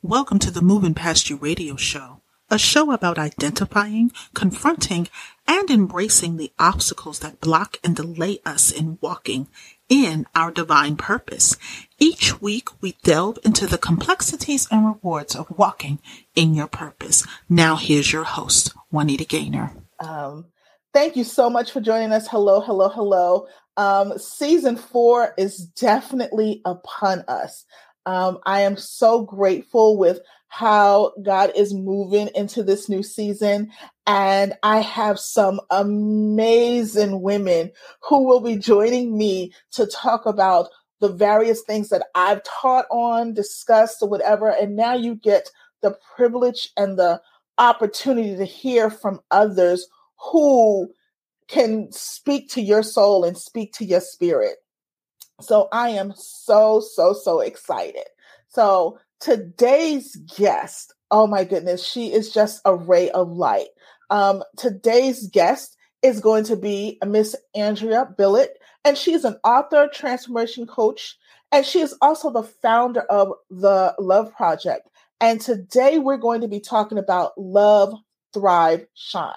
Welcome to the Moving Past You radio show, a show about identifying, confronting, and embracing the obstacles that block and delay us in walking in our divine purpose. Each week, we delve into the complexities and rewards of walking in your purpose. Now, here's your host, Juanita Gaynor. Thank you so much for joining us. Hello, hello, hello. Season 4 is definitely upon us. I am so grateful with how God is moving into this new season. And I have some amazing women who will be joining me to talk about the various things that I've taught on, discussed, or whatever. And now you get the privilege and the opportunity to hear from others who can speak to your soul and speak to your spirit. So I am so excited. So today's guest, oh my goodness, she is just a ray of light. Today's guest is going to be Miss Andrea Billett, and she's an author, transformation coach, and she is also the founder of the Love Project. And today we're going to be talking about Love, Thrive, Shine.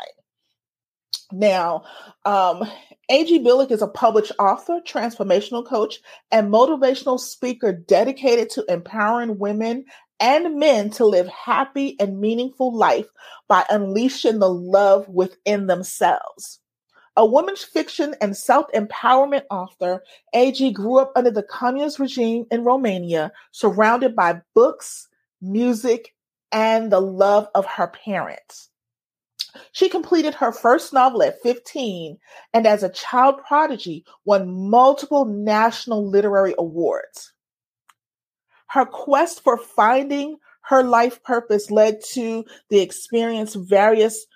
Now, A.G. Billick is a published author, transformational coach, and motivational speaker dedicated to empowering women and men to live happy and meaningful life by unleashing the love within themselves. A women's fiction and self-empowerment author, A.G. grew up under the communist regime in Romania, surrounded by books, music, and the love of her parents. She completed her first novel at 15 and as a child prodigy won multiple national literary awards. Her quest for finding her life purpose led to the experience of various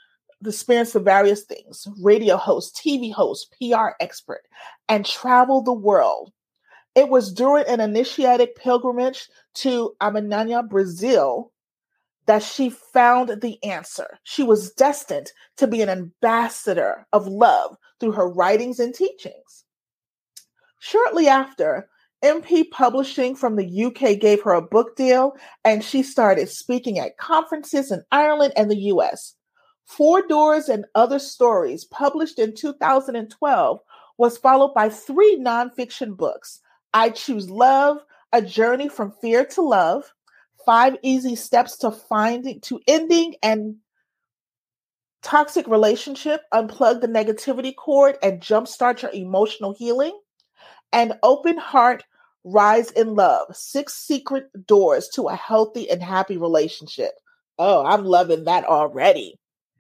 things: radio host, TV host, PR expert, and travel the world. It was during an initiatic pilgrimage to Amazônia, Brazil, that she found the answer. She was destined to be an ambassador of love through her writings and teachings. Shortly after, MP Publishing from the UK gave her a book deal, and she started speaking at conferences in Ireland and the US. Four Doors and Other Stories, published in 2012, was followed by 3 nonfiction books: I Choose Love, A Journey from Fear to Love, 5 Easy Steps to Ending and Toxic Relationship, Unplug the Negativity Cord and Jumpstart Your Emotional Healing, and Open Heart, Rise in Love, 6 Secret Doors to a Healthy and Happy Relationship. Oh, I'm loving that already.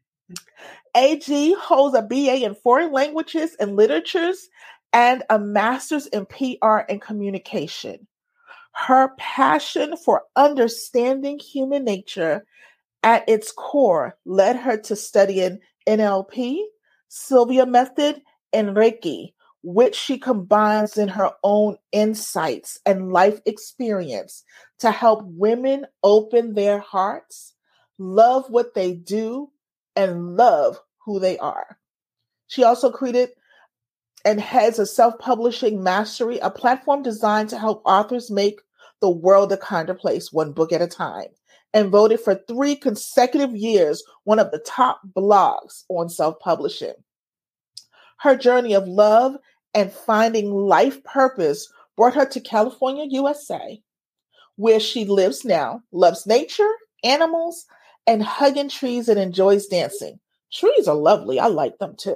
AG holds a BA in Foreign Languages and Literatures and a Master's in PR and Communication. Her passion for understanding human nature at its core led her to studying NLP, Sylvia Method, and Reiki, which she combines in her own insights and life experience to help women open their hearts, love what they do, and love who they are. She also created and heads a self-publishing mastery, a platform designed to help authors make the world a kinder place, one book at a time, and voted for 3 consecutive years one of the top blogs on self-publishing. Her journey of love and finding life purpose brought her to California, USA, where she lives now, loves nature, animals, and hugging trees, and enjoys dancing. Trees are lovely. I like them too.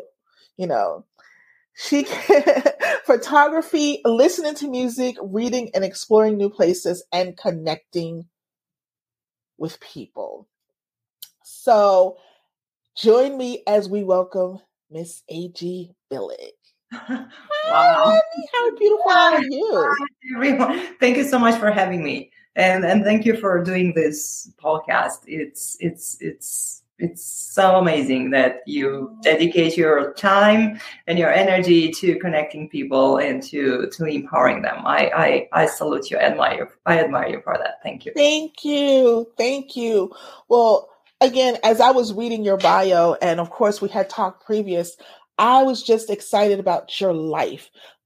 She photography, listening to music, reading and exploring new places, and connecting with people. So join me as we welcome Miss A.G. Billick. Wow. Hi, how beautiful are you? Hi, everyone. Thank you so much for having me. And thank you for doing this podcast. It's so amazing that you dedicate your time and your energy to connecting people and to empowering them. I salute you. I admire you for that. Thank you. Thank you. Well, again, as I was reading your bio, and of course we had talked previous, I was just excited about your life.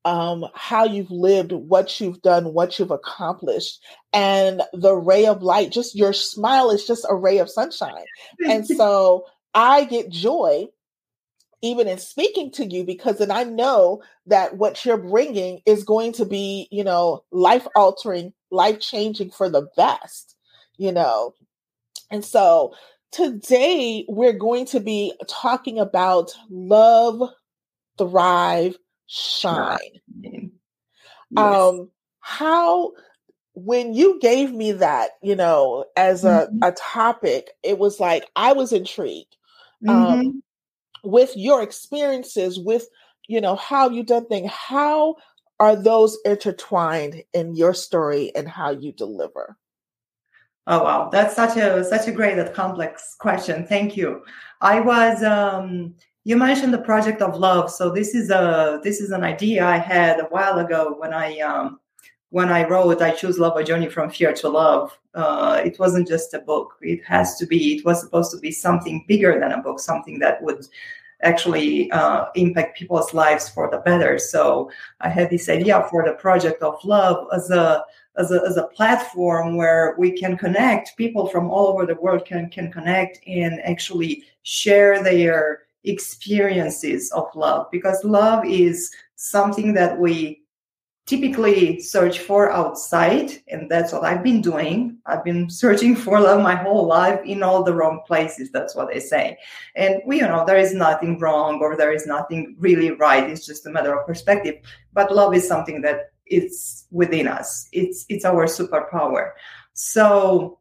how you've lived, what you've done, what you've accomplished, and the ray of light. Just your smile is just a ray of sunshine. And so I get joy even in speaking to you, because then I know that what you're bringing is going to be, life altering, life changing for the best, And so today we're going to be talking about love, thrive, shine. Yes. How, when you gave me that, as a topic, it was like, I was intrigued. With your experiences, with, how you've done things, how are those intertwined in your story and how you deliver? Oh, wow. That's such a great and complex question. Thank you. I was, you mentioned the project of love. So this is an idea I had a while ago when I wrote, I Choose Love, A Journey from Fear to Love. It wasn't just a book. It was supposed to be something bigger than a book, something that would actually impact people's lives for the better. So I had this idea for the project of love as a platform where we can connect. People from all over the world can connect and actually share their experiences of love, because love is something that we typically search for outside, and that's what I've been doing. I've been searching for love my whole life in all the wrong places. That's what they say. And there is nothing wrong or there is nothing really right. It's just a matter of perspective. But love is something that it's within us. It's our superpower. So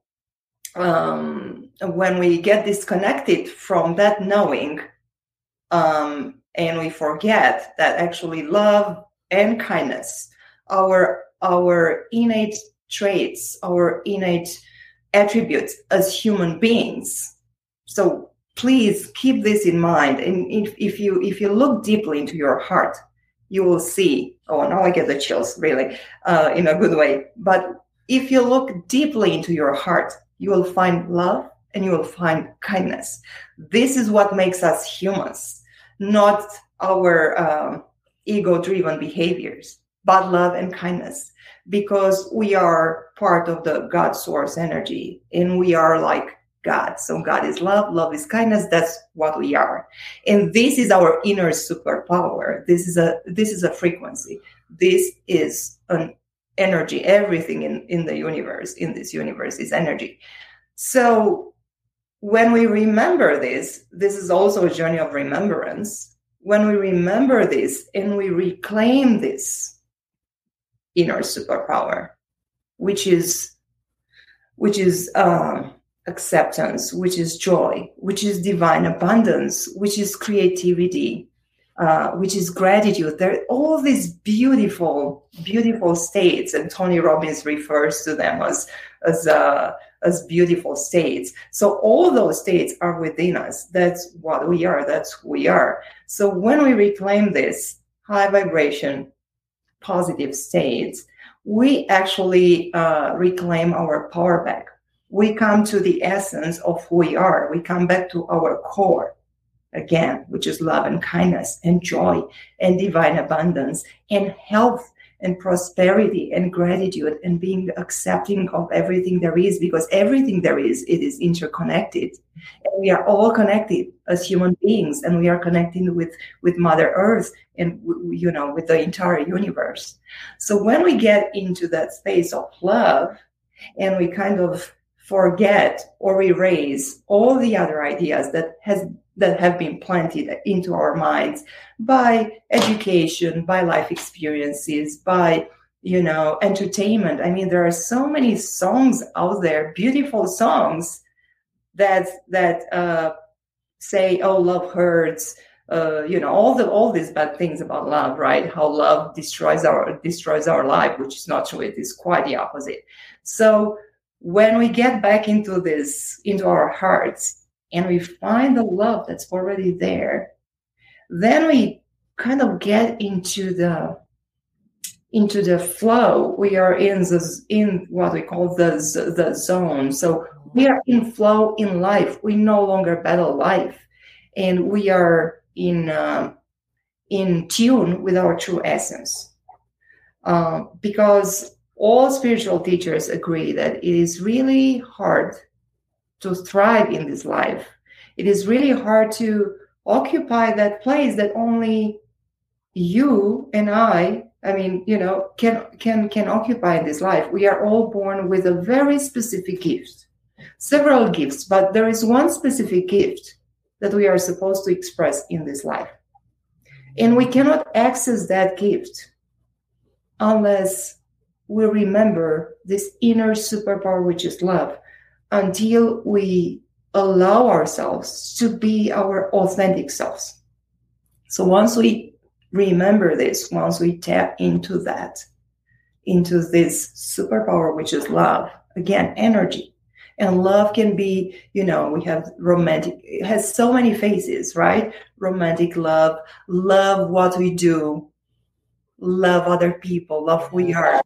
when we get disconnected from that knowing, and we forget that actually love and kindness, our innate traits, our innate attributes as human beings. So please keep this in mind. And if you look deeply into your heart, you will see, oh, now I get the chills, really, in a good way. But if you look deeply into your heart, you will find love and you will find kindness. This is what makes us humans, not our ego-driven behaviors, but love and kindness, because we are part of the God source energy and we are like God. So God is love, love is kindness. That's what we are. And this is our inner superpower. This is a frequency. This is an energy. Everything in the universe, in this universe, is energy. So when we remember this is also a journey of remembrance. When we remember this and we reclaim this inner superpower, which is acceptance, which is joy, which is divine abundance, which is creativity, which is gratitude. There are all these beautiful, beautiful states, and Tony Robbins refers to them as beautiful states. So all those states are within us. That's what we are. That's who we are. So when we reclaim this high vibration, positive states, we actually reclaim our power back. We come to the essence of who we are. We come back to our core again, which is love and kindness and joy and divine abundance and health and prosperity and gratitude and being accepting of everything there is, because everything there is, it is interconnected. And we are all connected as human beings, and we are connecting with Mother Earth and, with the entire universe. So when we get into that space of love and we kind of forget or erase all the other ideas that have been planted into our minds by education, by life experiences, by, entertainment. I mean, there are so many songs out there, beautiful songs that say, oh, love hurts, all these bad things about love, right? How love destroys our life, which is not true. It is quite the opposite. So when we get back into our hearts, and we find the love that's already there, then we kind of get into the flow. We are in what we call the zone. So we are in flow in life. We no longer battle life, and we are in tune with our true essence. because all spiritual teachers agree that it is really hard to thrive in this life. It is really hard to occupy that place that only you and I mean, can occupy in this life. We are all born with a very specific gift, several gifts, but there is one specific gift that we are supposed to express in this life. And we cannot access that gift unless we remember this inner superpower, which is love, until we allow ourselves to be our authentic selves. So once we remember this, once we tap into that, into this superpower, which is love, again, energy. And love can be, we have romantic, it has so many faces, right? Romantic love, love what we do, love other people, love who we are.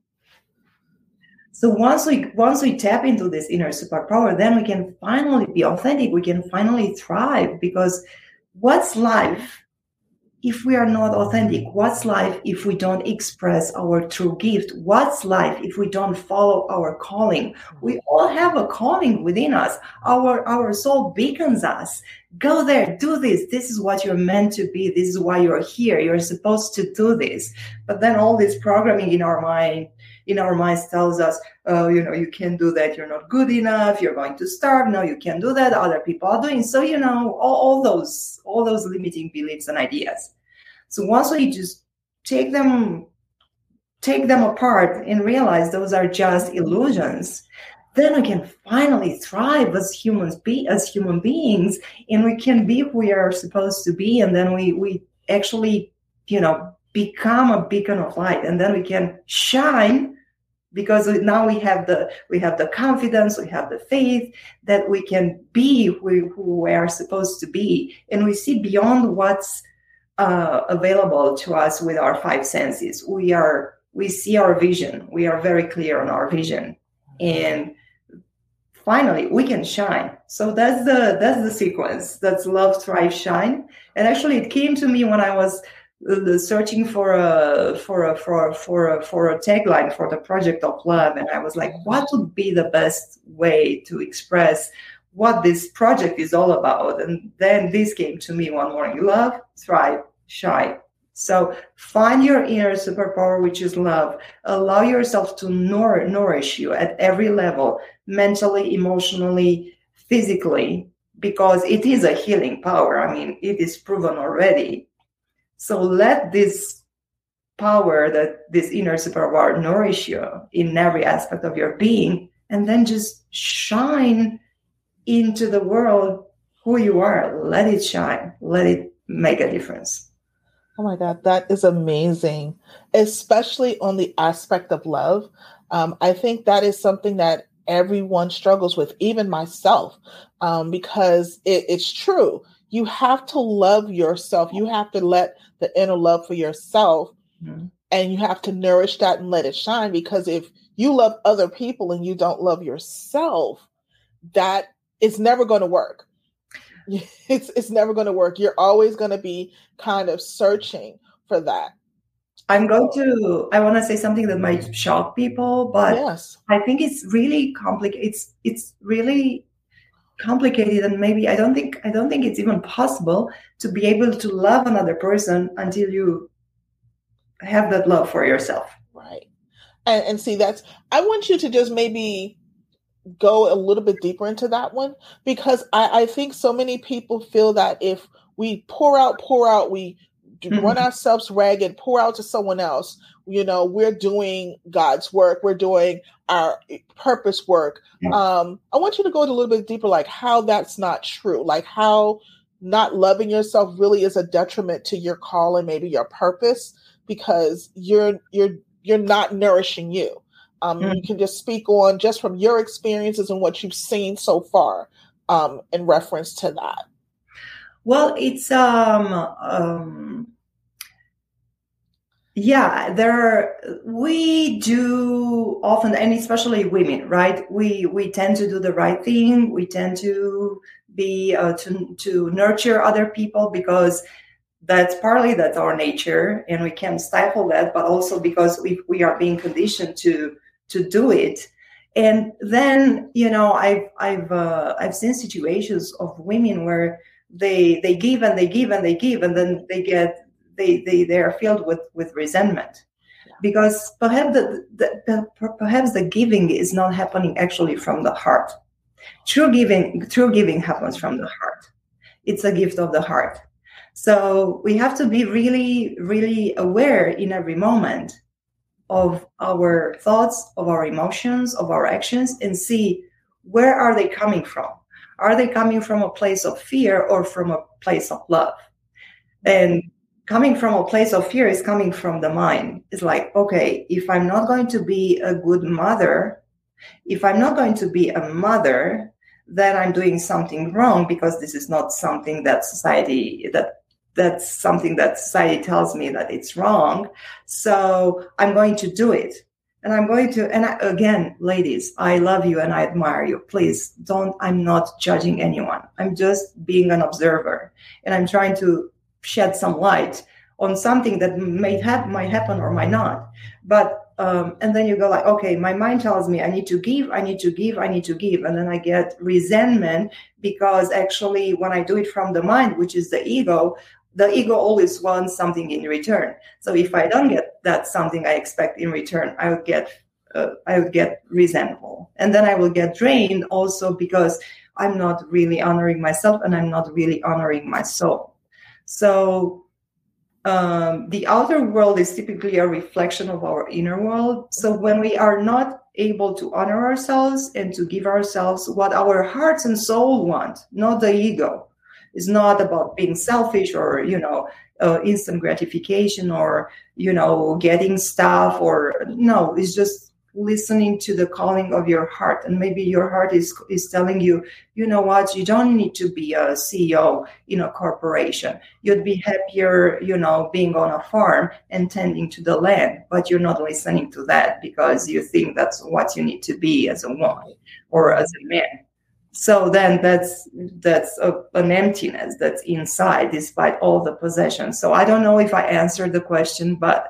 So once we tap into this inner superpower, then we can finally be authentic. We can finally thrive, because what's life if we are not authentic? What's life if we don't express our true gift? What's life if we don't follow our calling? We all have a calling within us. Our soul beckons us. Go there, do this. This is what you're meant to be. This is why you're here. You're supposed to do this. But then all this programming in our minds tells us, oh, you can't do that. You're not good enough. You're going to starve. No, you can't do that. Other people are doing. So, all those limiting beliefs and ideas. So once we just take them apart and realize those are just illusions, then we can finally thrive as human beings, and we can be who we are supposed to be. And then we actually, become a beacon of light, and then we can shine, because now we have the confidence, we have the faith that we can be who we are supposed to be, and we see beyond what's available to us with our five senses. We see our vision. We are very clear on our vision, and finally we can shine. So that's the sequence. That's love, thrive, shine. And actually, it came to me when I was searching for a tagline for the project of love, and I was like, what would be the best way to express what this project is all about? And then this came to me one morning: love, thrive, shine. So find your inner superpower, which is love. Allow yourself to nourish you at every level, mentally, emotionally, physically, because it is a healing power. I mean, it is proven already. So let this power, this inner superpower, nourish you in every aspect of your being, and then just shine into the world who you are. Let it shine. Let it make a difference. Oh my God, that is amazing, especially on the aspect of love. I think that is something that everyone struggles with, even myself, because it's true. You have to love yourself. You have to let the inner love for yourself, and you have to nourish that and let it shine. Because if you love other people and you don't love yourself, that is never going to work. It's never going to work. You're always going to be kind of searching for that. I want to say something that might shock people, but yes. I think it's really complicated. It's really complicated, and maybe I don't think it's even possible to be able to love another person until you have that love for yourself. Right. And see, I want you to just maybe go a little bit deeper into that one, because I think so many people feel that if we pour out, we run ourselves ragged, pour out to someone else, we're doing God's work. We're doing our purpose work. I want you to go a little bit deeper, like how that's not true, like how not loving yourself really is a detriment to your call and maybe your purpose, because you're not nourishing you. You can just speak on just from your experiences and what you've seen so far in reference to that. Well, it's we do often, and especially women, right? We tend to do the right thing. We tend to be to nurture other people, because That's our nature, and we can stifle that, but also because we are being conditioned to do it. And then, I've seen situations of women where they give and they give and they give, and then they are filled with resentment, because perhaps the giving is not happening actually from the heart. True giving happens from the heart. It's a gift of the heart. So we have to be really, really aware in every moment of our thoughts, of our emotions, of our actions, and see where are they coming from. Are they coming from a place of fear or from a place of love? And coming from a place of fear is coming from the mind. It's like, okay, if I'm not going to be a good mother, if I'm not going to be a mother, then I'm doing something wrong, because this is not something that that's something that society tells me that it's wrong. So I'm going to do it. And again, ladies, I love you and I admire you. Please I'm not judging anyone. I'm just being an observer, and I'm trying to shed some light on something that might happen or might not. But and then you go like, okay, my mind tells me I need to give. And then I get resentment, because actually when I do it from the mind, which is the ego always wants something in return. So if I don't get that something I expect in return, I would get resentful. And then I will get drained also, because I'm not really honoring myself and I'm not really honoring my soul. So the outer world is typically a reflection of our inner world. So when we are not able to honor ourselves and to give ourselves what our hearts and soul want, not the ego, it's not about being selfish or, instant gratification or, getting stuff, or no, it's just listening to the calling of your heart. And maybe your heart is telling you, you know what, you don't need to be a CEO in a corporation. You'd be happier, being on a farm and tending to the land, but you're not listening to that because you think that's what you need to be as a woman or as a man. So then that's an emptiness that's inside, despite all the possessions. So I don't know if I answered the question, but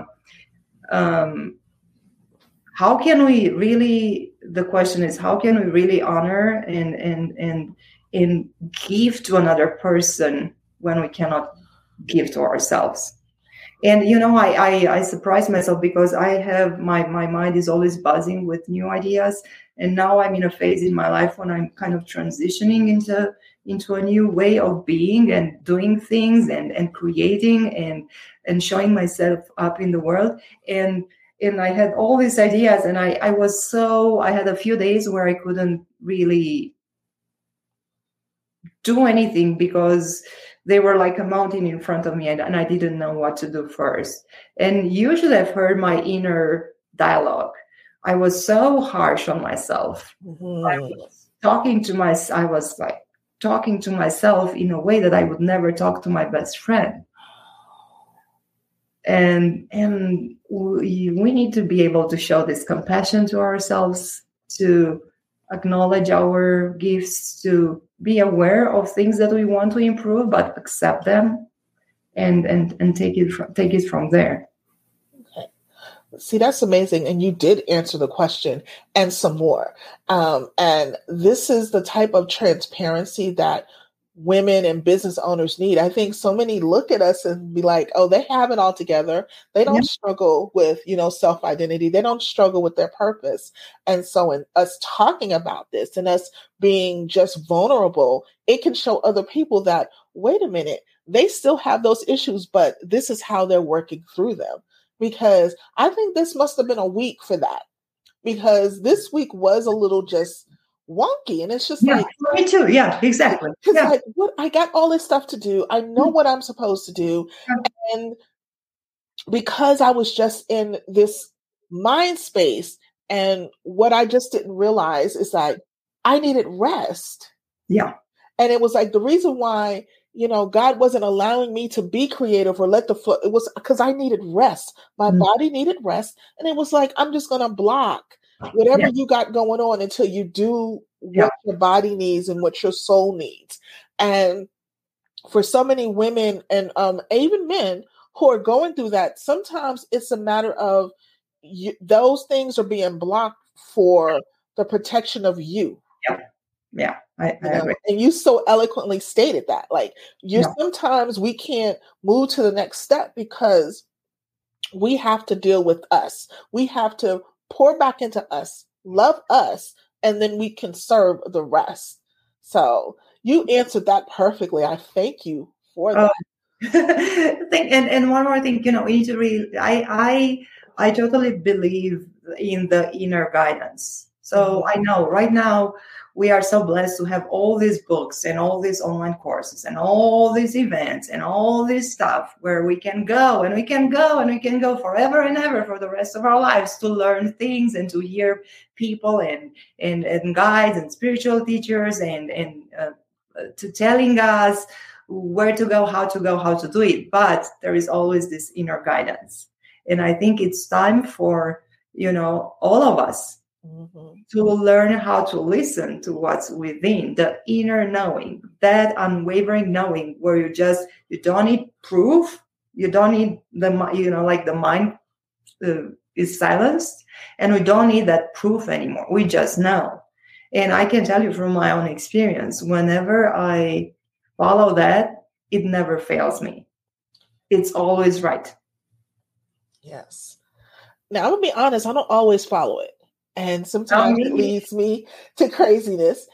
how can we really? The question is, how can we really honor and give to another person when we cannot give to ourselves? And I surprise myself, because I have my mind is always buzzing with new ideas. And now I'm in a phase in my life when I'm kind of transitioning into a new way of being and doing things and creating and showing myself up in the world. And I had all these ideas, and I had a few days where I couldn't really do anything, because they were like a mountain in front of me, and I didn't know what to do first. And usually I've heard my inner dialogue. I was so harsh on myself. Mm-hmm. I was talking to myself in a way that I would never talk to my best friend. And we need to be able to show this compassion to ourselves, to acknowledge our gifts, to be aware of things that we want to improve, but accept them and take it from there. Okay. See, that's amazing. And you did answer the question and some more. And this is the type of transparency that women and business owners need. I think so many look at us and be like, oh, they have it all together. They don't struggle with, self-identity. They don't struggle with their purpose. And so in us talking about this and us being just vulnerable, it can show other people that, wait a minute, they still have those issues, but this is how they're working through them. Because I think this must have been a week for that, because this week was a little just wonky, and it's just like me too. Yeah, exactly. It's like, what, I got all this stuff to do. I know what I'm supposed to do, and because I was just in this mind space, and what I just didn't realize is like I needed rest. Yeah, and it was like the reason why God wasn't allowing me to be creative or let the flow. It was because I needed rest. My body needed rest, and it was like I'm just gonna block whatever you got going on until you do what your body needs and what your soul needs. And for so many women and even men who are going through that, sometimes it's a matter of those things are being blocked for the protection of you. Yeah, I agree. And you so eloquently stated that, like, sometimes we can't move to the next step because we have to deal with us. We have to pour back into us, love us, and then we can serve the rest. So you answered that perfectly. I thank you for that. And one more thing, you know, we need to I totally believe in the inner guidance. So I know right now we are so blessed to have all these books and all these online courses and all these events and all this stuff where we can go and we can go and we can go forever and ever for the rest of our lives to learn things and to hear people and guides and spiritual teachers and to telling us where to go, how to do it. But there is always this inner guidance. And I think it's time for, you know, all of us to learn how to listen to what's within, the inner knowing, that unwavering knowing where you don't need proof. You don't need the mind is silenced, and we don't need that proof anymore. We just know. And I can tell you from my own experience, whenever I follow that, it never fails me. It's always right. Yes. Now, I'm going to be honest, I don't always follow it. And sometimes it leads me to craziness.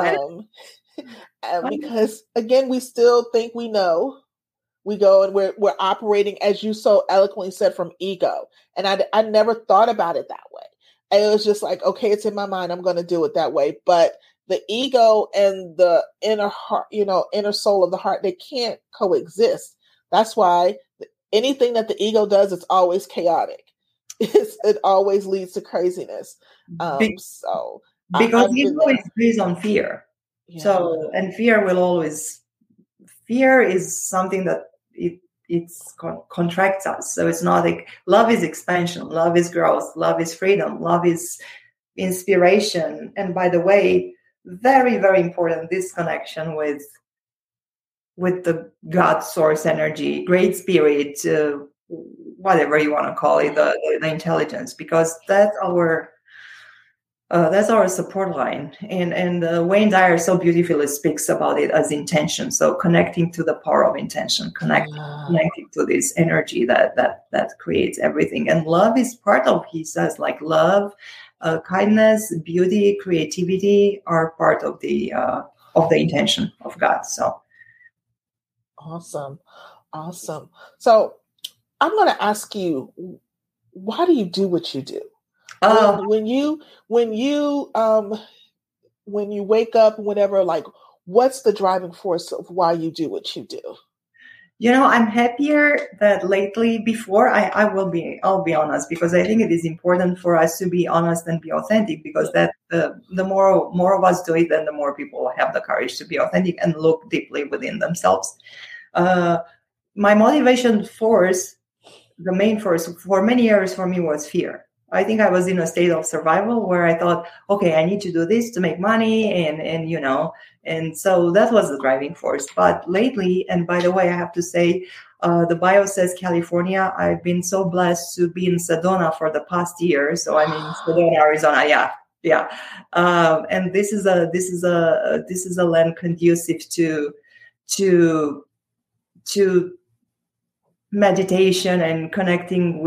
Because, again, we still think we know. We go and we're operating, as you so eloquently said, from ego. And I never thought about it that way. And it was just like, okay, it's in my mind. I'm going to do it that way. But the ego and the inner heart, inner soul of the heart, they can't coexist. That's why anything that the ego does, it's always chaotic. It always leads to craziness. Because ego is based on fear. Yeah. So, and fear is something that it contracts us. So it's not like love is expansion, love is growth, love is freedom, love is inspiration. And by the way, very, very important, this connection with the God source energy, great spirit, whatever you want to call it, the intelligence, because that's our support line. And Wayne Dyer so beautifully speaks about it as intention. So connecting to the power of intention, connecting to this energy that creates everything. And love is part of, he says, like love, kindness, beauty, creativity are part of the intention of God. So awesome. So I'm going to ask you, why do you do what you do? When you wake up, whatever, like, what's the driving force of why you do what you do? You know, I'm happier that lately. Before I'll be honest, because I think it is important for us to be honest and be authentic, because that the more of us do it, then the more people have the courage to be authentic and look deeply within themselves. My motivation force, the main force for many years for me, was fear. I think I was in a state of survival where I thought, okay, I need to do this to make money, and so that was the driving force. But lately, and by the way, I have to say, the bio says California. I've been so blessed to be in Sedona for the past year. So I'm in Sedona, Arizona. Yeah. And this is a land conducive to meditation and connecting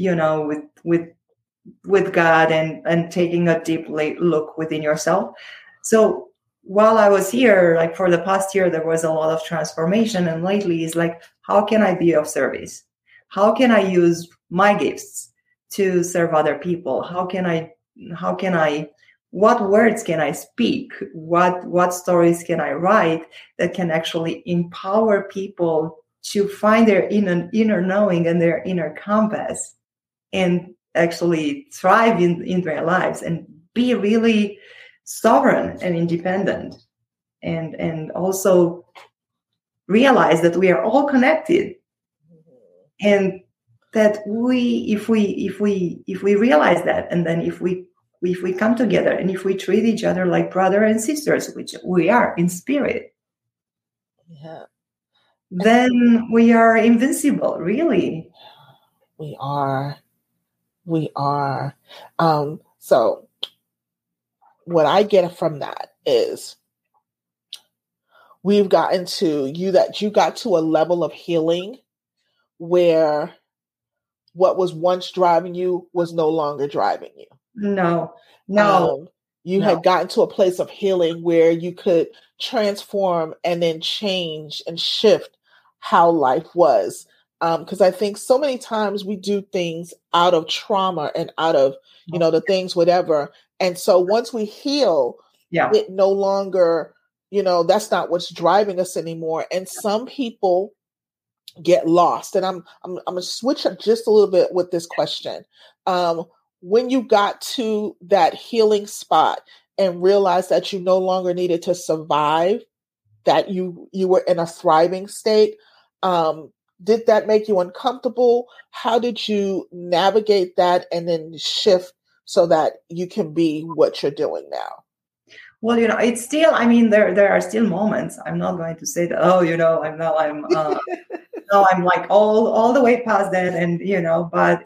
with God and taking a deep look within yourself. So while I was here, like for the past year, there was a lot of transformation. And lately it's like, how can I be of service? How can I use my gifts to serve other people? How can I, what words can I speak? What stories can I write that can actually empower people to find their inner knowing and their inner compass and actually thrive in their lives and be really sovereign and independent, and also realize that we are all connected, and that if we realize that, and then if we come together and if we treat each other like brother and sisters, which we are in spirit. Yeah. then we are invincible, really. We are. So what I get from that is we've gotten to you got to a level of healing where what was once driving you was no longer driving you. No. You had gotten to a place of healing where you could transform and then change and shift how life was. Because I think so many times we do things out of trauma and out of, the things, whatever. And so once we heal, it no longer, that's not what's driving us anymore. And some people get lost. And I'm going to switch up just a little bit with this question. When you got to that healing spot and realized that you no longer needed to survive, that you were in a thriving state, did that make you uncomfortable? How did you navigate that and then shift so that you can be what you're doing now? Well, it's still, there are still moments. I'm not going to say that, I'm like all the way past that. And, but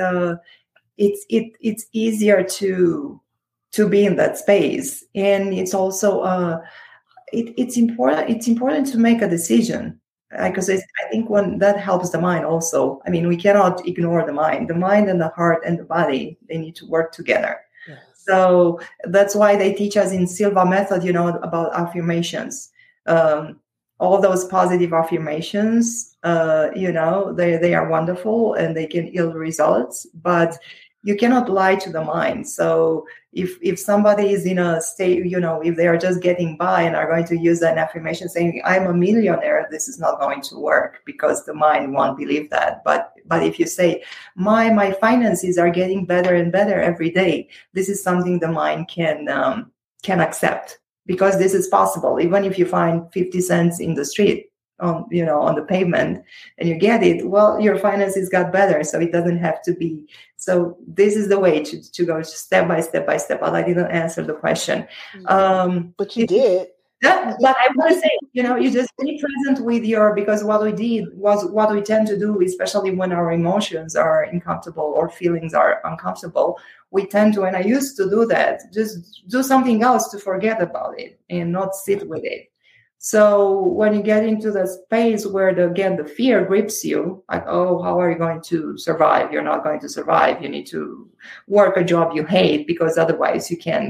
it's easier to be in that space. And it's also, it's important to make a decision. Because I think when that helps the mind also. We cannot ignore the mind and the heart and the body. They need to work together. Yes. So that's why they teach us in Silva method, about affirmations. All those positive affirmations, they are wonderful and they can yield results, but you cannot lie to the mind. So if somebody is in a state, if they are just getting by and are going to use an affirmation saying, I'm a millionaire, this is not going to work because the mind won't believe that. But if you say, my finances are getting better and better every day, this is something the mind can accept, because this is possible. Even if you find 50 cents in the street, on the pavement, and you get it, well, your finances got better, so it doesn't have to be. So this is the way to go step by step by step. But I didn't answer the question. But you did. Yeah, but I want to say, you just be present with because what we did was what we tend to do, especially when our emotions are uncomfortable or feelings are uncomfortable, we tend to, and I used to do that, just do something else to forget about it and not sit with it. So when you get into the space where the fear grips you, like, oh, how are you going to survive? You're not going to survive. You need to work a job you hate, because otherwise you can,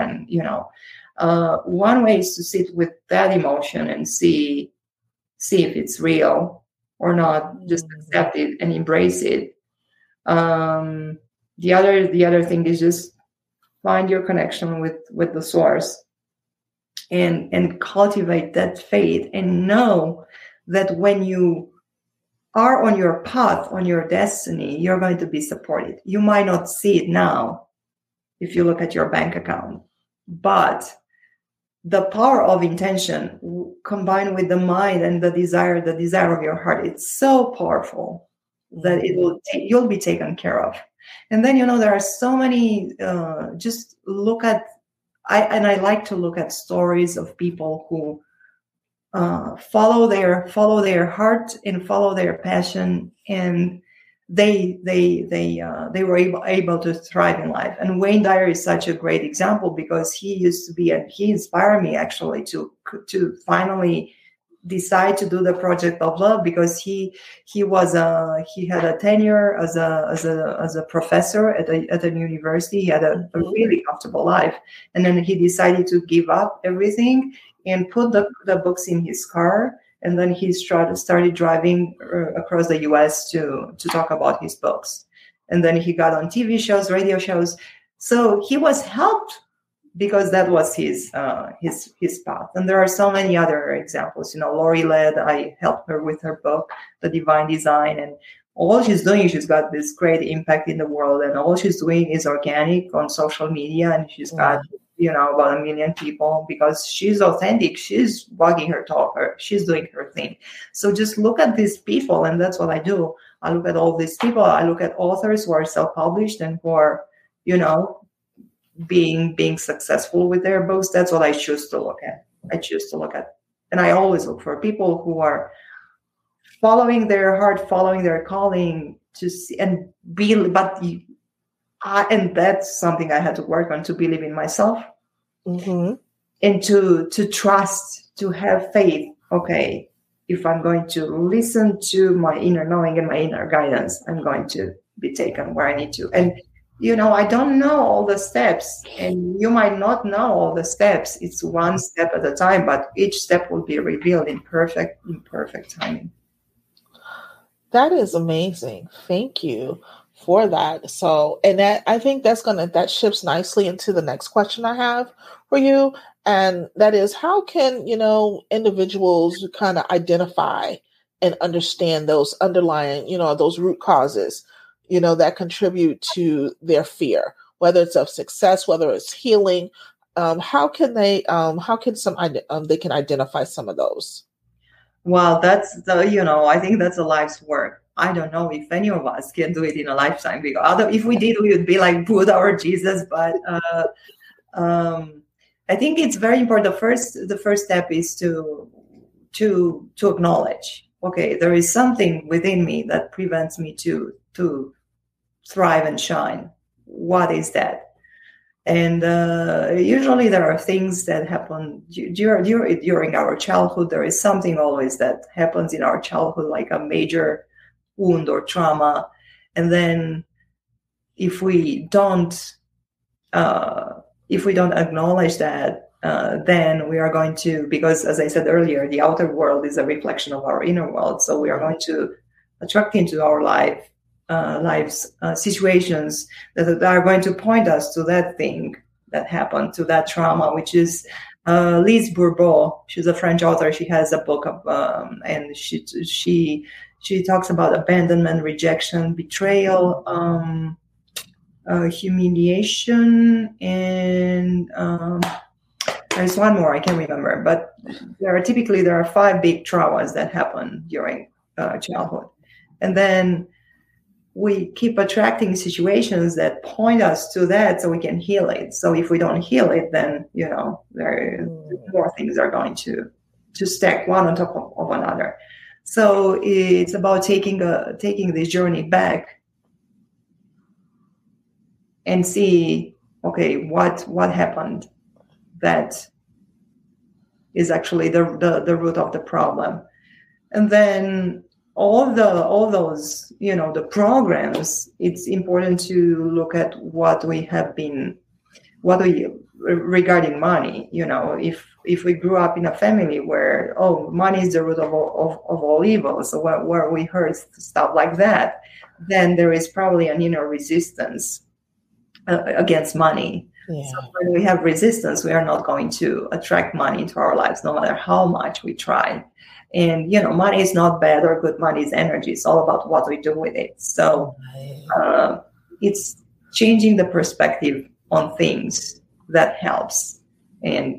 one way is to sit with that emotion and see if it's real or not, just accept it and embrace it. The other thing is just find your connection with the source. And cultivate that faith, and know that when you are on your path, on your destiny, you're going to be supported. You might not see it now if you look at your bank account, but the power of intention combined with the mind and the desire of your heart, it's so powerful that you'll be taken care of. And then, there are so many, just look at, I like to look at stories of people who follow their heart and follow their passion, and they were able to thrive in life. And Wayne Dyer is such a great example, because he used to be, and he inspired me actually to finally decide to do the Project of Love, because he had a tenure as a professor at a university. He had a really comfortable life, and then he decided to give up everything and put the books in his car, and then he started driving across the US to talk about his books. And then he got on TV shows, radio shows. So he was helped because that was his path. And there are so many other examples. Lori Led, I helped her with her book, The Divine Design, and all she's doing, she's got this great impact in the world, and all she's doing is organic on social media, and she's got about 1 million people, because she's authentic, she's walking her talk, she's doing her thing. So just look at these people, and that's what I do. I look at all these people. I look at authors who are self-published and who are, being successful with their books. That's what I choose to look at. And I always look for people who are following their heart, following their calling to see and be, and that's something I had to work on, to believe in myself, and to trust, to have faith. Okay, if I'm going to listen to my inner knowing and my inner guidance, I'm going to be taken where I need to. And I don't know all the steps, and you might not know all the steps. It's one step at a time, but each step will be revealed in perfect timing. That is amazing. Thank you for that. So, and that, I think that shifts nicely into the next question I have for you. And that is, how can, individuals kind of identify and understand those underlying, those root causes, that contribute to their fear, whether it's of success, whether it's healing? How can they can identify some of those? Well, that's I think that's a life's work. I don't know if any of us can do it in a lifetime, because if we did, we would be like Buddha or Jesus. But I think it's very important. The first step is to acknowledge, okay, there is something within me that prevents me to thrive and shine. What is that? And usually there are things that happen during our childhood. There is something always that happens in our childhood, like a major wound or trauma. And then if we don't acknowledge that, then we are going to, because as I said earlier, the outer world is a reflection of our inner world. So we are going to attract into our lives situations that are going to point us to that thing that happened, to that trauma, which is Lise Bourbeau. She's a French author. She has a book of, and she talks about abandonment, rejection, betrayal, humiliation, and there's one more I can't remember. But there are 5 big traumas that happen during childhood, and then we keep attracting situations that point us to that, so we can heal it. So if we don't heal it, then more things are going to stack one on top of another. So it's about taking this journey back and see, okay, what happened that is actually the root of the problem. And then all those, the programs, it's important to look at regarding money. If we grew up in a family where, money is the root of all evil, so where we heard stuff like that, then there is probably an inner resistance against money. Yeah. So when we have resistance, we are not going to attract money into our lives, no matter how much we try. And, money is not bad or good. Money is energy. It's all about what we do with it. So it's changing the perspective on things that helps. And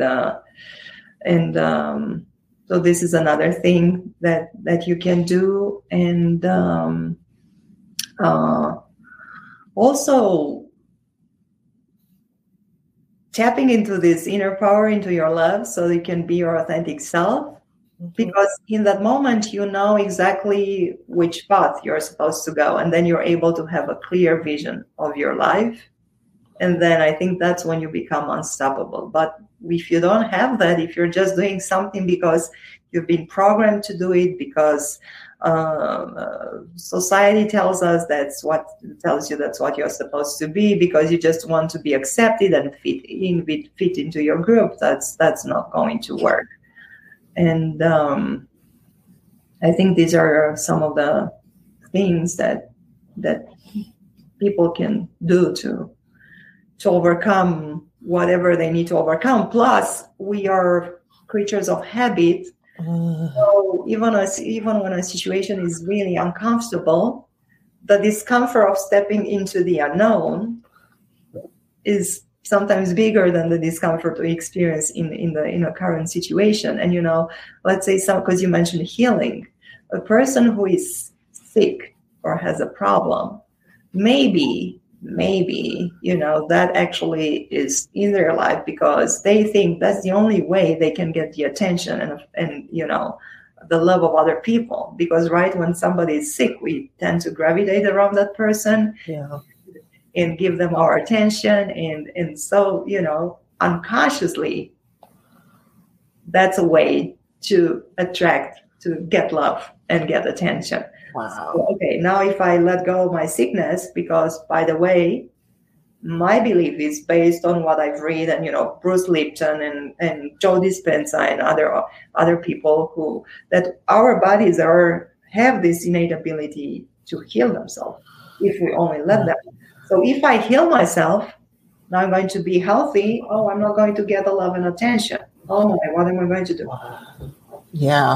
so this is another thing that you can do. And also tapping into this inner power, into your love, so you can be your authentic self. Because in that moment, you know exactly which path you're supposed to go. And then you're able to have a clear vision of your life. And then I think that's when you become unstoppable. But if you don't have that, if you're just doing something because you've been programmed to do it, because society tells you that's what you're supposed to be, because you just want to be accepted and fit into your group, that's not going to work. And I think these are some of the things that people can do to overcome whatever they need to overcome. Plus, we are creatures of habit. So even when a situation is really uncomfortable, the discomfort of stepping into the unknown is sometimes bigger than the discomfort we experience in a current situation. And let's say because you mentioned healing, a person who is sick or has a problem, maybe that actually is in their life because they think that's the only way they can get the attention and the love of other people, because right when somebody is sick, we tend to gravitate around that person and give them our attention. And so, unconsciously, that's a way to attract, to get love and get attention. Wow. So, okay, now if I let go of my sickness, because by the way, my belief is based on what I've read, and Bruce Lipton and Joe Dispenza and other people who, that our bodies have this innate ability to heal themselves if we only let them. So if I heal myself, now I'm going to be healthy. Oh, I'm not going to get the love and attention. Oh my, what am I going to do? Yeah.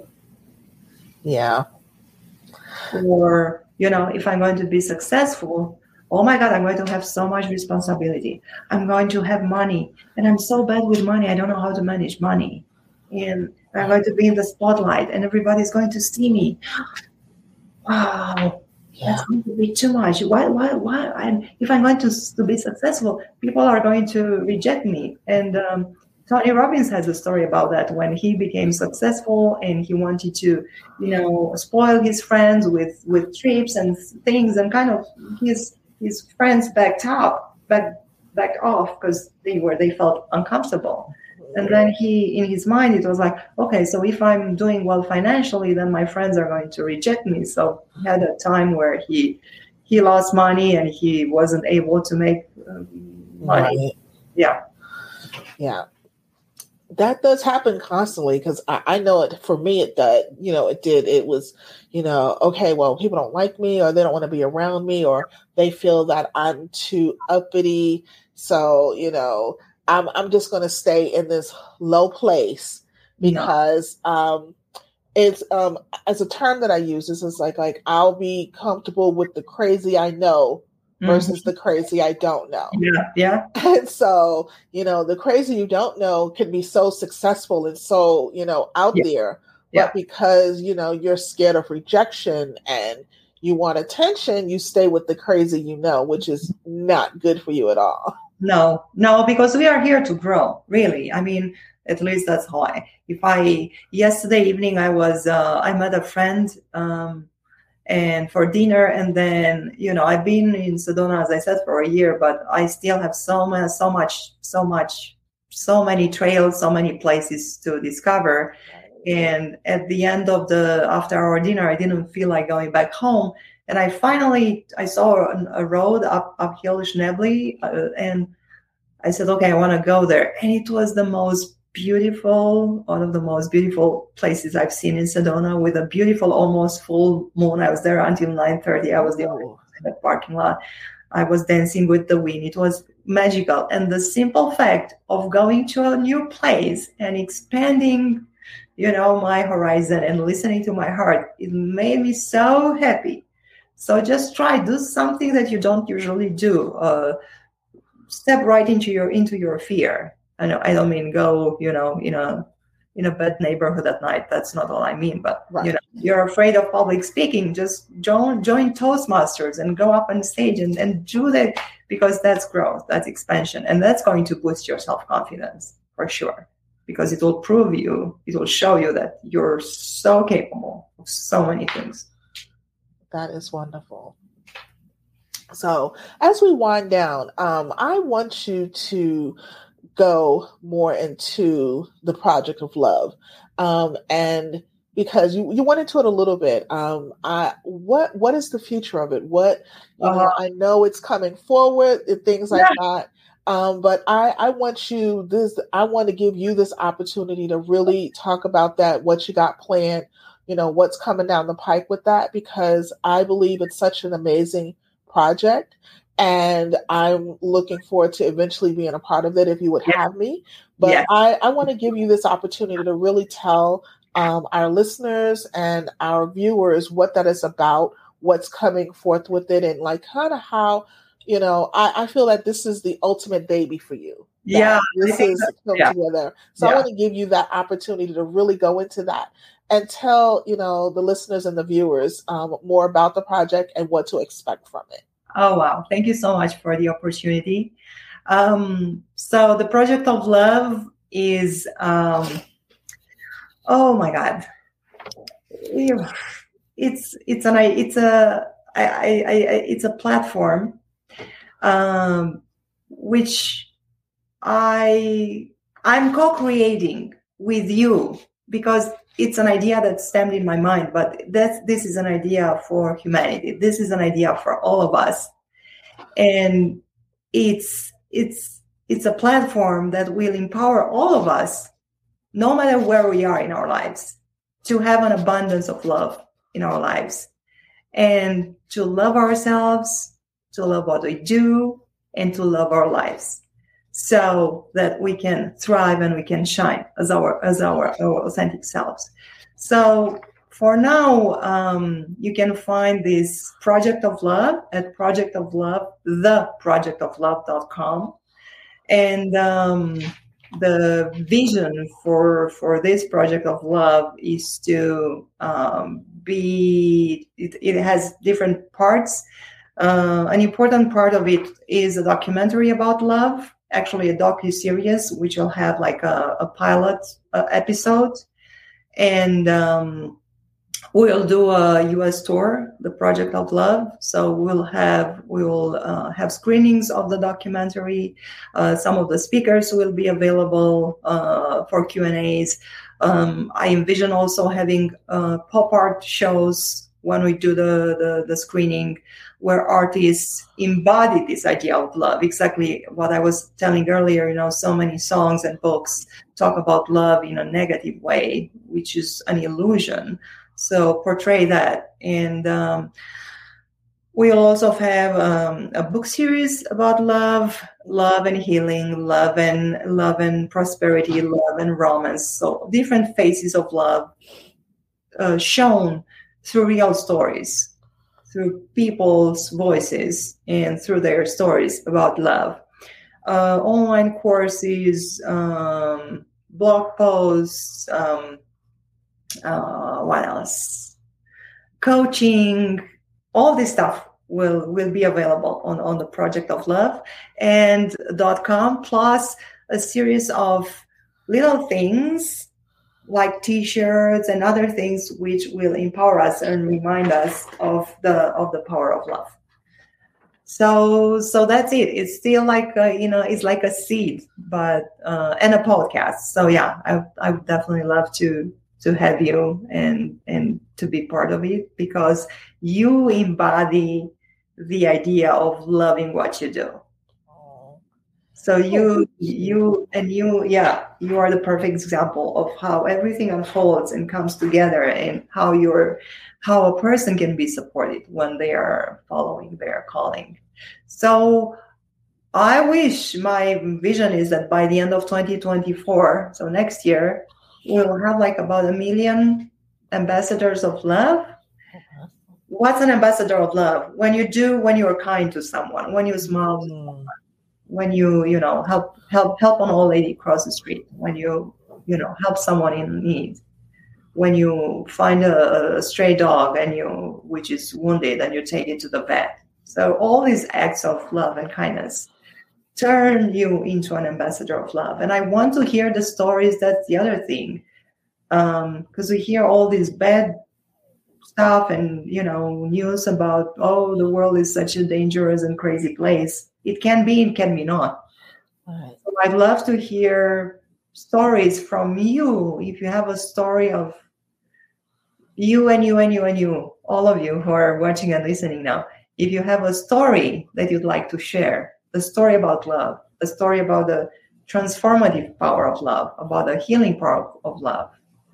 Or, if I'm going to be successful, oh my God, I'm going to have so much responsibility. I'm going to have money, and I'm so bad with money. I don't know how to manage money. And I'm going to be in the spotlight, and everybody's going to see me. Wow, that's going to be too much. Why? And if I'm going to be successful, people are going to reject me. And Tony Robbins has a story about that when he became successful and he wanted to, spoil his friends with trips and things, and kind of his friends backed off because they felt uncomfortable. And then in his mind, it was like, okay, so if I'm doing well financially, then my friends are going to reject me. So he had a time where he lost money and he wasn't able to make money. Right. Yeah. That does happen constantly, because I know it, for me, it did. It was, okay, well, people don't like me, or they don't want to be around me, or they feel that I'm too uppity. So, I'm just going to stay in this low place, because it's as a term that I use, this is like I'll be comfortable with the crazy I know versus the crazy I don't know. Yeah. And so, the crazy you don't know can be so successful and so, out there. But because, you're scared of rejection and you want attention, you stay with the crazy which is not good for you at all. No, because we are here to grow, really. I mean, at least that's how yesterday evening I met a friend and for dinner, and then I've been in Sedona, as I said, for a year, but I still have so many trails, so many places to discover. And at the end after our dinner, I didn't feel like going back home, and I saw a road uphill Schnebly, and I said, okay, I want to go there. And it was one of the most beautiful places I've seen in Sedona, with a beautiful, almost full moon. I was there until 9:30. I was the only person in the parking lot. I was dancing with the wind. It was magical. And the simple fact of going to a new place and expanding, my horizon and listening to my heart, it made me so happy. So just do something that you don't usually do. Step right into your fear. I don't mean go, in a bad neighborhood at night. That's not all I mean. But you're afraid of public speaking, just join Toastmasters and go up on stage and do that, because that's growth, that's expansion, and that's going to boost your self-confidence for sure, because it will show you that you're so capable of so many things. That is wonderful. So as we wind down, I want you to go more into the project of love. And because you went into it a little bit, what is the future of it? I know it's coming forward and things like that. But I want to give you this opportunity to really talk about that, what you got planned, what's coming down the pike with that, because I believe it's such an amazing project, and I'm looking forward to eventually being a part of it if you would have me. But I want to give you this opportunity to really tell our listeners and our viewers what that is about, what's coming forth with it, and like kind of how, I feel that this is the ultimate baby for you. This is come together. So I want to give you that opportunity to really go into that and tell, the listeners and the viewers more about the project and what to expect from it. Oh, wow. Thank you so much for the opportunity. So the Project of Love is, oh my God. it's a platform which I'm co-creating with you, because it's an idea that stemmed in my mind, but this is an idea for humanity. This is an idea for all of us. And it's a platform that will empower all of us, no matter where we are in our lives, to have an abundance of love in our lives, and to love ourselves, to love what we do, and to love our lives, so that we can thrive and we can shine as our authentic selves. So for now, you can find this Project of Love at theprojectoflove.com. And the vision for this Project of Love is to it has different parts. An important part of it is a documentary about love, actually a docu-series, which will have like a pilot episode. And we'll do a US tour, the Project of Love. So we will have screenings of the documentary. Some of the speakers will be available for Q&As. I envision also having pop art shows when we do the screening, where artists embody this idea of love. Exactly what I was telling earlier, so many songs and books talk about love in a negative way, which is an illusion. So portray that. And we'll also have a book series about love and healing, love and prosperity, love and romance. So different phases of love shown through real stories, through people's voices, and through their stories about love. Online courses, blog posts, what else? Coaching, all this stuff will be available on the Project of Love and .com, plus a series of little things like T-shirts and other things which will empower us and remind us of the power of love. So that's it. It's still like it's like a seed, but and a podcast. So yeah, I would definitely love to have you and to be part of it, because you embody the idea of loving what you do. So you are the perfect example of how everything unfolds and comes together, and how a person can be supported when they are following their calling. So I wish, my vision is that by the end of 2024, so next year, we'll have like about 1 million ambassadors of love. What's an ambassador of love? When you're kind to someone, when you smile to someone, when you help an old lady cross the street, when you help someone in need, when you find a stray dog which is wounded and you take it to the vet. So all these acts of love and kindness turn you into an ambassador of love. And I want to hear the stories. That's the other thing, because we hear all this bad stuff and news about, oh, the world is such a dangerous and crazy place. It can be, it can be not. Right. So I'd love to hear stories from you. If you have a story of you and you and you and you, all of you who are watching and listening now, if you have a story that you'd like to share, a story about love, a story about the transformative power of love, about the healing power of love,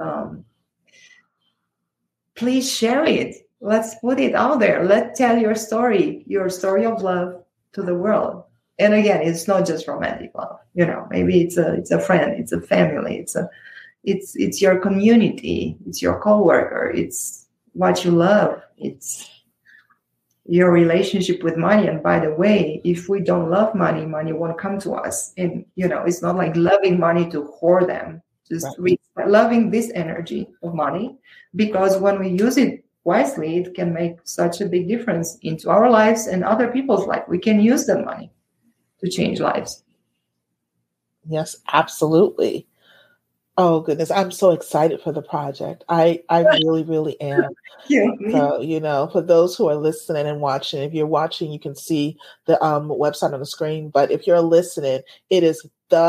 please share it. Let's put it out there. Let's tell your story of love to the world. And again, it's not just romantic love. Maybe it's a friend, it's a family, it's your community, it's your coworker, it's what you love, it's your relationship with money. And by the way, if we don't love money, money won't come to us. And it's not like loving money to hoard them. Just loving this energy of money, because when we use it wisely, it can make such a big difference into our lives and other people's life. We can use the money to change lives. Yes, absolutely. Oh goodness, I'm so excited for the project. I really, really am. Yeah. So, for those who are listening and watching, if you're watching, you can see the website on the screen. But if you're listening, it is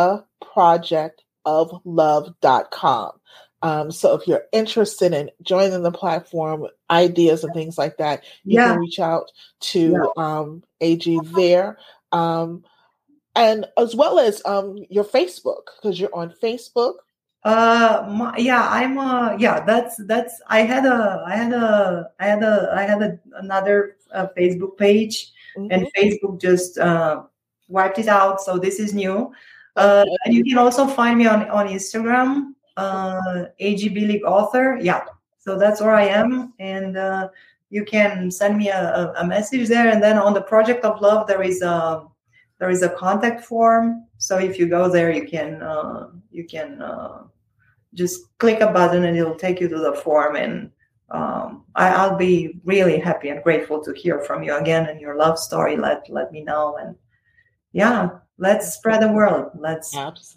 theprojectoflove.com. So if you're interested in joining the platform, ideas and things like that, you Yeah. can reach out to AG there. And as well as your Facebook, because you're on Facebook. That's I had another Facebook page, and Facebook just wiped it out. So this is new. And you can also find me on Instagram, AGB League author. Yeah. So that's where I am. And you can send me a message there. And then on the Project of Love, there is a contact form. So if you go there, you can just click a button and it'll take you to the form. And I'll be really happy and grateful to hear from you again and your love story. Let me know. And let's spread the word. Let's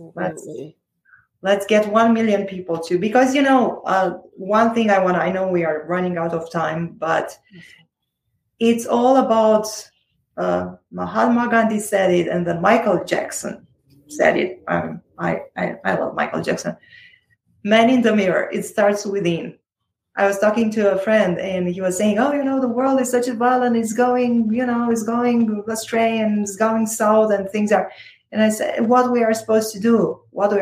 get 1 million people too. Because, one thing I know we are running out of time, but it's all about Mahatma Gandhi said it, and then Michael Jackson said it. I love Michael Jackson. Man in the mirror, it starts within. I was talking to a friend and he was saying, the world is such a violent, it's going astray and it's going south and things are. And I said, what we are supposed to do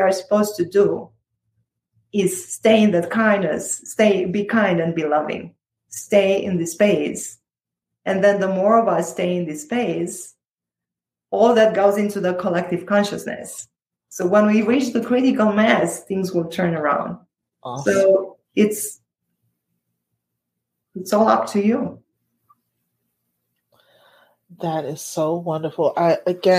is stay in that kindness, be kind and be loving, stay in the space. And then the more of us stay in this space, all that goes into the collective consciousness. So when we reach the critical mass, things will turn around. Awesome. So it's all up to you. That is so wonderful. I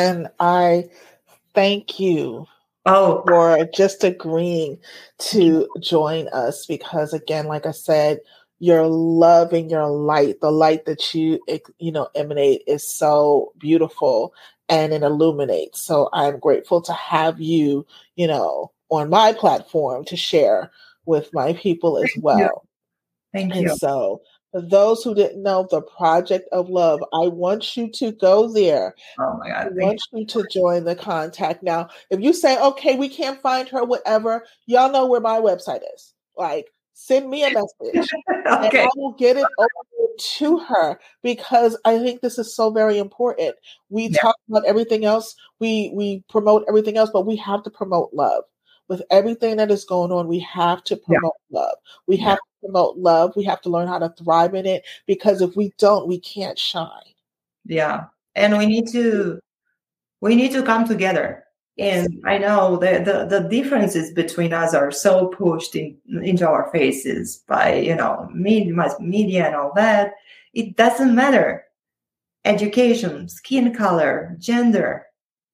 thank you for just agreeing to join us, because again, like I said, your love and your light, the light that you emanate is so beautiful and it illuminates. So I'm grateful to have you, on my platform to share with my people as well. Thank you. And so for those who didn't know the Project of Love, I want you to go there. Oh my God. I want you to join the contact. Now, if you say, okay, we can't find her, whatever, y'all know where my website is. Like, send me a message and I will get it over to her, because I think this is so very important. We talk about everything else. We promote everything else, but we have to promote love. With everything that is going on, we have to promote love. We have to promote love. We have to learn how to thrive in it, because if we don't, we can't shine. Yeah. And we need to come together. And I know the differences between us are so pushed into our faces by, media and all that. It doesn't matter. Education, skin color, gender.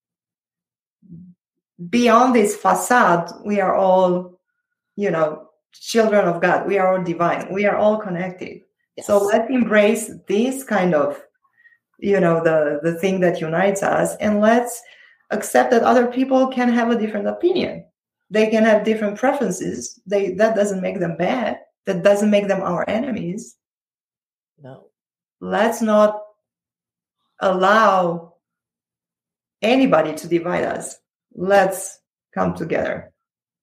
Beyond this facade, we are all, children of God. We are all divine. We are all connected. Yes. So let's embrace this kind of, the thing that unites us, and let's accept that other people can have a different opinion. They can have different preferences. That doesn't make them bad. That doesn't make them our enemies. No. Let's not allow anybody to divide us. Let's come together.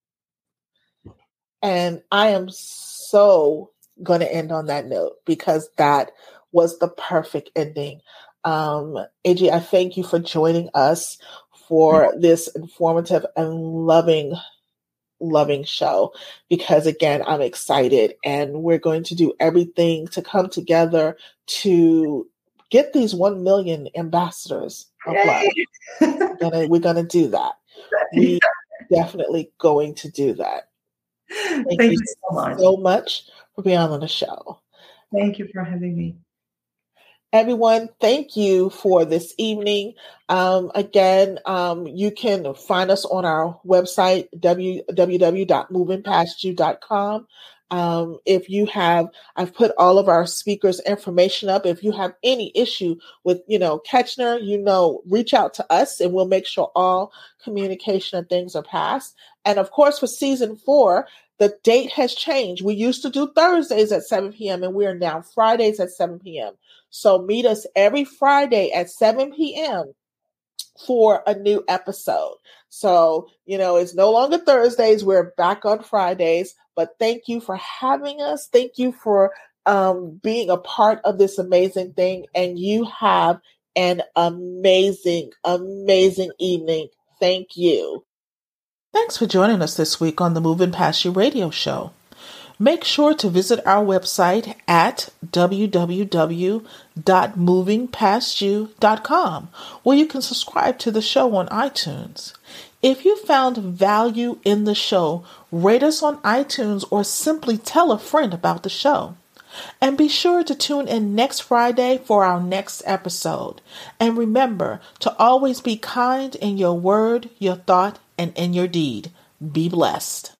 And I am so going to end on that note, because that was the perfect ending. AG, I thank you for joining us for this informative and loving show, because again, I'm excited, and we're going to do everything to come together to get these 1 million ambassadors of love. We're going to do that. We definitely going to do that. Thank you so much for being on the show. Thank you for having me. Everyone, thank you for this evening. Again, you can find us on our website, www.movingpastyou.com. I've put all of our speakers' information up. If you have any issue with, Ketchner, reach out to us and we'll make sure all communication and things are passed. And of course, for season 4, the date has changed. We used to do Thursdays at 7 p.m. and we are now Fridays at 7 p.m. So meet us every Friday at 7 p.m. for a new episode. So, it's no longer Thursdays. We're back on Fridays, but thank you for having us. Thank you for being a part of this amazing thing. And you have an amazing, amazing evening. Thank you. Thanks for joining us this week on the Moving Past You radio show. Make sure to visit our website at www.movingpastyou.com, where you can subscribe to the show on iTunes. If you found value in the show, rate us on iTunes or simply tell a friend about the show. And be sure to tune in next Friday for our next episode. And remember to always be kind in your word, your thought, and in your deed. Be blessed.